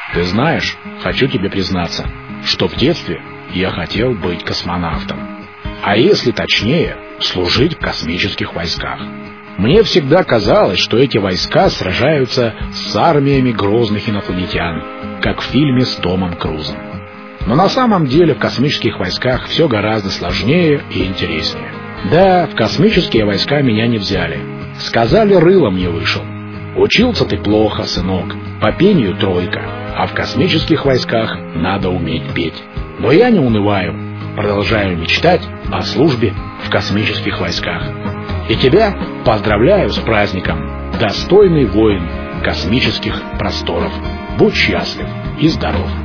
Ты знаешь, хочу тебе признаться, что в детстве я хотел быть космонавтом. А если точнее, служить в космических войсках. Мне всегда казалось, что эти войска сражаются с армиями грозных инопланетян, как в фильме с Томом Крузом. Но на самом деле в космических войсках все гораздо сложнее и интереснее. Да, в космические войска меня не взяли. Сказали, рылом не вышел. Учился ты плохо, сынок, по пению 3, а в космических войсках надо уметь петь. Но я не унываю, продолжаю мечтать о службе в космических войсках. И тебя поздравляю с праздником, достойный воин космических просторов. Будь счастлив и здоров.